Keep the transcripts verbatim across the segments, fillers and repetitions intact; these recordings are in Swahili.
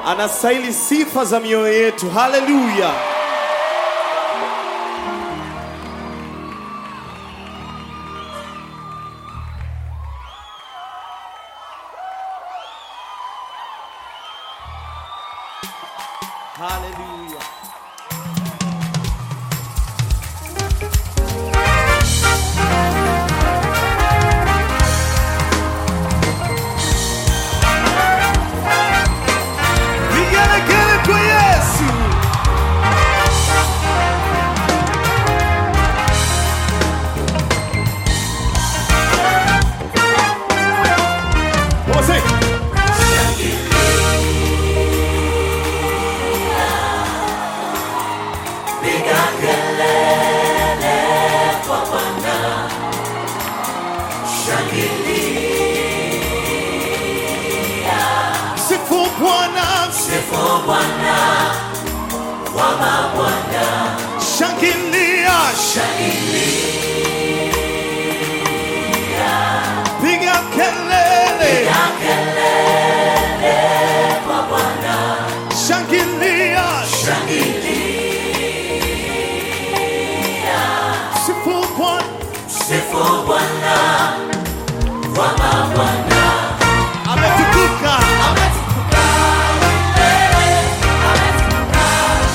Anastahili sifa za mioyo yetu. Haleluya. Haleluya. Vigelegele kwa Yesu. Wose. Sifu Bwana, Sifu Bwana wa mabwana, shangilia, shangilia, piga kelele, piga kelele kwa Bwana, shangilia, shangilia, sifu Bwana, Sifu Bwana wa mabwana, ametukuka, ametukuka milele, ametukuka,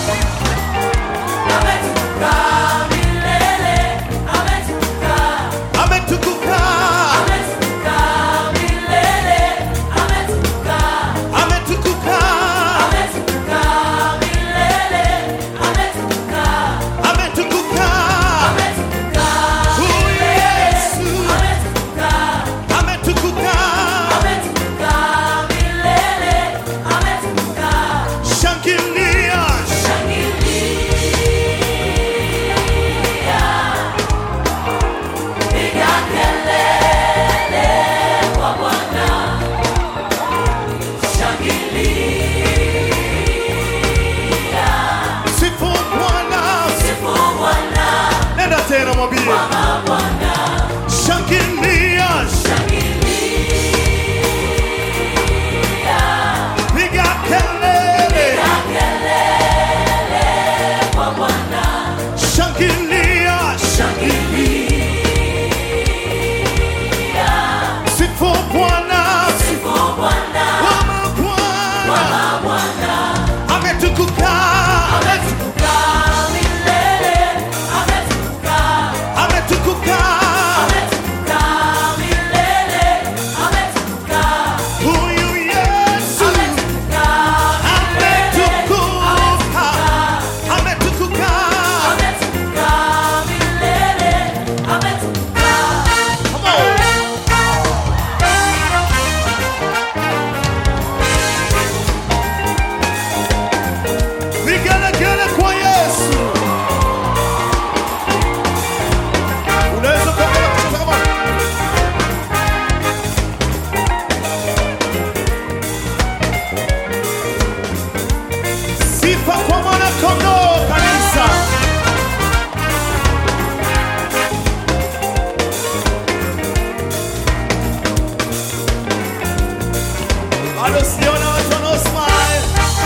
ametukuka milele, ametukuka, ametukuka, ametukuka milele, ametukuka, ametukuka, ametukuka milele, ametukuka, ametukuka, ametukuka huyu Yesu, ametukuka, ametukuka, ametukuka milele, ametukuka, shangilia, piga kelele kwa Bwana, shangilia, sifu Bwana, sifu Bwana nenda tena mwambie, wa mabwana, shangilia, shangilia, piga kelele, piga kelele kwa Bwana, shangilia, shangilia, sifu Bwana, sifu Bwana wa wa mabwana, mabwana, ametukuka, ametukuka milele, ametukuka, ametukuka, ametukuka milele, ametukuka, huyu Yesu, ametukuka ametukuka, ametukuka, ametukuka milele, ametukuka. come on. Vigelegele kwa Yesu. Unaweza kuangalia kucheza kama sifa kwa mwana kondoo kanisa. Bado sijaona watu wanao smile.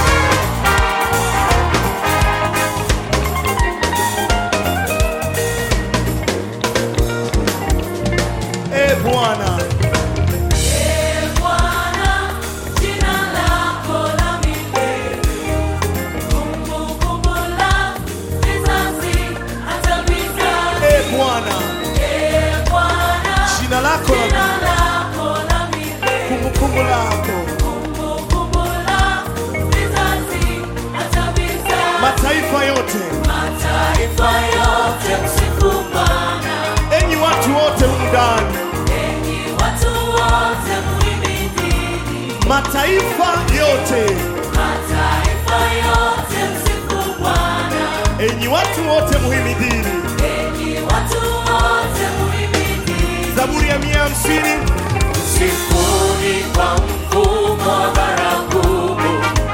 Eh, Bwana, Ee Bwana, jina lako la milele, kumbukumbu la vizazi hata vizazi. eh, Bwana, Ee Bwana, jina lako la jina lako la milele, kumbukumbu lako, kumbukumbu la vizazi hata vizazi. mataifa yote, Mataifa yote msifu Bwana, enyi watu wote humu ndani, enyi watu wote muhimidini. mataifa yote, Mataifa yote msifu Bwana, enyi watu wote muhimidini. enyi watu wote muhimidini. Zaburi ya mia hamsini. Sifuni kwa mfumo wa baragumu,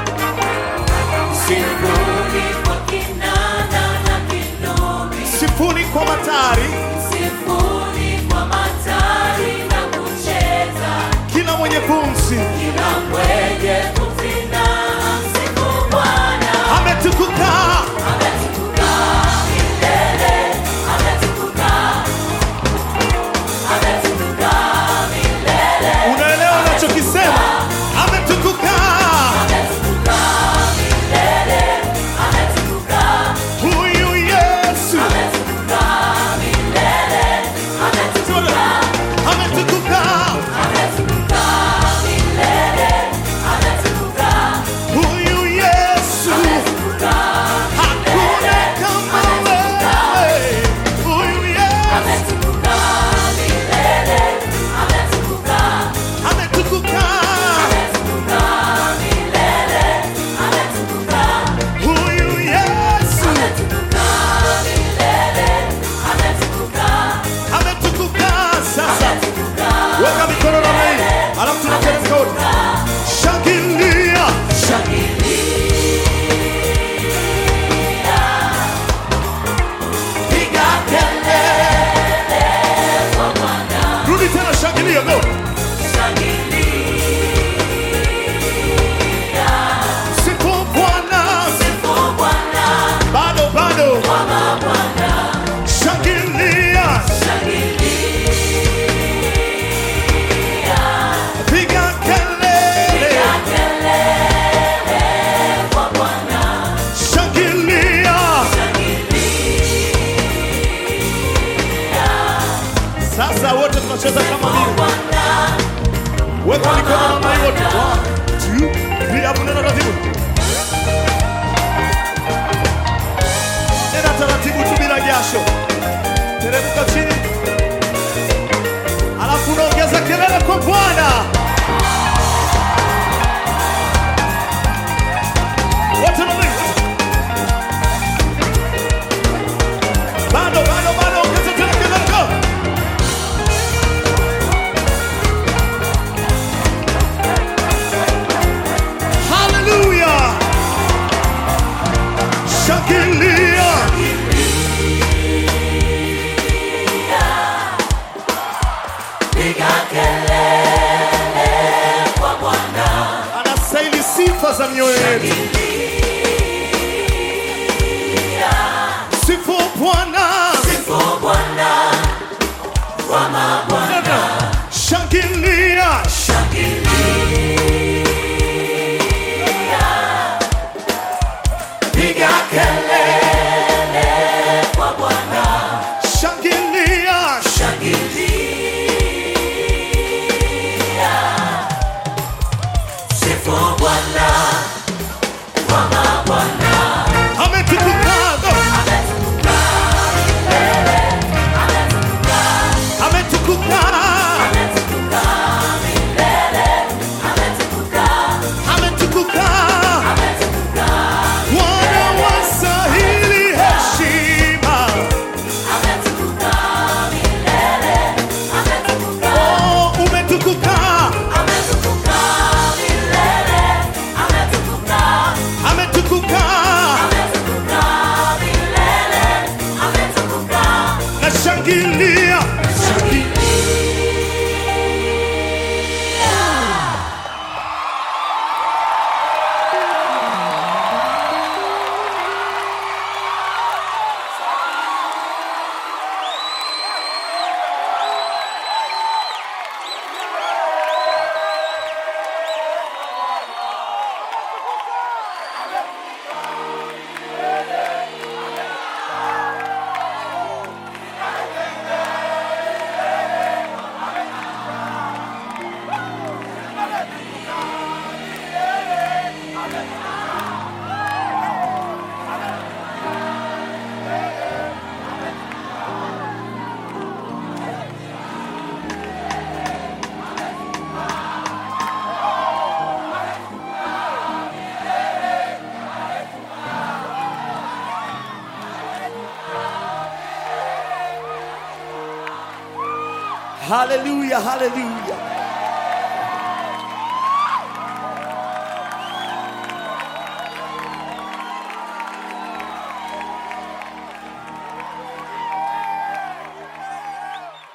sifuni kwa kinanda na kinubi, Sifuni kwa matari, sifuni kwa matari na kucheza, kila mwenye pumzi, kila mwenye pumzi na ametukuka. ametukuka milele, ametukuka, ametukuka milele. Unaelewa nachokisema? Ametukuka. Ametukuka milele, ametukuka. Huyu Yesu Ametukuka milele, ametukuka. ametukuka. Ametukuka milele, ametukuka. Huyu Yesu Ametukuka hakuna kama wewe. Huyu Yesu ametukuka milele, ametukuka. ametukuka. Ametukuka milele, ametukuka. Huyu Yesu Ametukuka milele, ametukuka. ametukuka. Sasa Ametukuka weka mikono namna hii, alafu tunateremka wote. Shangilia, shangilia, piga kelele kwa Bwana. rudi tena, shangilia, go. Shangilia, Sifu Bwana, sifu Bwana, bado bado. kwa mabwana. Shangilia, Shangilia, piga kelele. piga kelele kwa Bwana. Shangilia. Shangilia, Sasa wote tunacheza kama kwa vile. Bwana. Weka mikono namna hii wote. One, two, three, hapo nenda taratibu. Nenda taratibu tu bila jasho. Teremka chini. Alafu unaongeza kelele kwa Bwana. Wote namna hii. Bado bado bado, ongeza tena kelele, go. Hallelujah. Shangilia. Piga kelele kwa Bwana. Anastahili sifa za mioyo yetu. Sifu Bwana. Sifu Bwana, kwa mabwana. Shangilia. Shangilia, piga kelele kwa Bwana. Shangilia. Shangilia, sifu Bwana, kwa mabwana. Ametukuka. Go. Ametukuka milele, ametukuka. Ametukuka. Ametukuka milele, ametukuka. Ametukuka. Ametukuka, Bwana wastahili heshima. ametukuka milele, ametukuka. Oh, umetukuka. Ametukuka milele, ametukuka. Ametukuka. Ametukuka milele, ametukuka. Na shangilia. Hallelujah, hallelujah.